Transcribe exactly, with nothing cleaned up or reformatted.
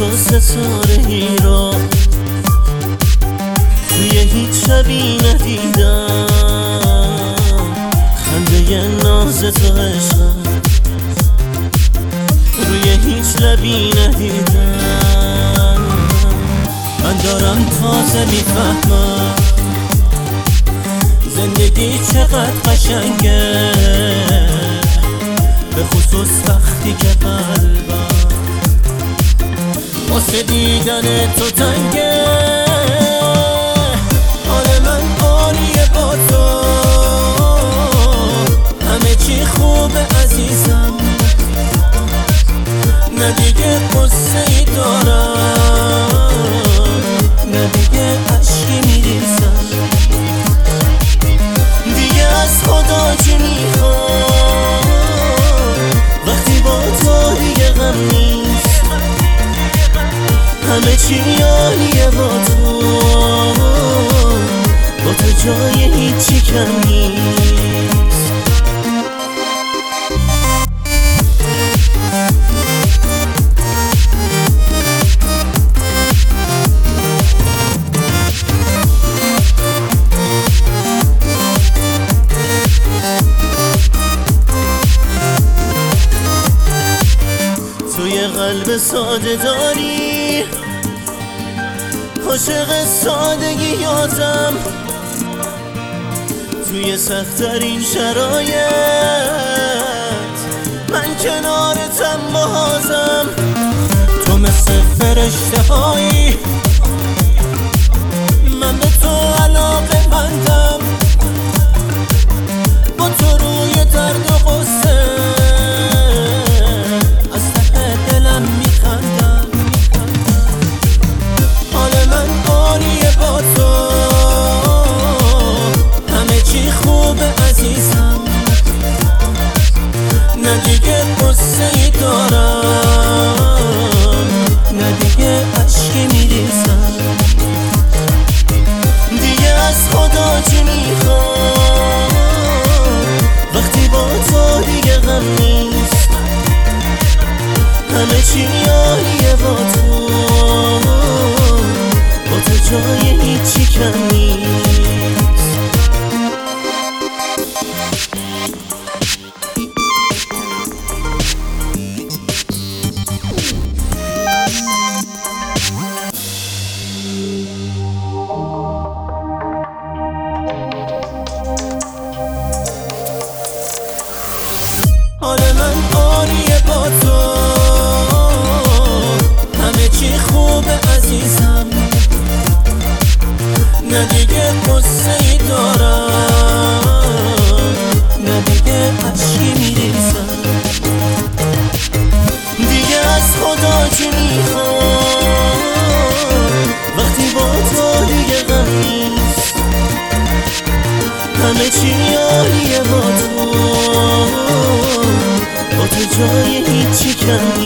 تو ستاره ای را توی هیچ شبی ندیدم، خنده ناز تو عشقم روی هیچ لبی ندیدم. من دارم تازه میفهمم زندگی چقدر قشنگه، به خصوص وقتی که قلبم واسه دیدن تو تنگه. حال من عالیه با تو، همه چی خوبه عزیزم، نه دیگه قصه ای دارم، نه دیگه عشقی میریزم. دیگه از خدا چی میخوام وقتی با تو دیگه غم نیست، همه چی عالیه با تو، با تو جای هیچی کم نیست. توی قلب ساده داری عاشق سادگیاتم، توی سخت‌ترین شرایط من کنارتم بازم. تو مثل فرشته هایی، من به تو علاقه مندم، با تو روی درد و غصه از ته دلم میخندم. حال من عالیه با تو، همه چی خوبه عزیزم، نه دیگه قصه ای دارم، نه دیگه عشقی میریزم. دیگه از خدا چی میخوام وقتی با تو دیگه غم نیست، همه چی عالیه با تو، با تو جای هیچی کم نیست. حال من عالیه با تو، همه چی خوبه عزیزم، نه دیگه قصه ای دارم، نه دیگه عشقی میریزم. دیگه از خدا چی میخوام وقتی با تو دیگه غم نیست، همه چی عالیه با تو، با تو جای هیچی کم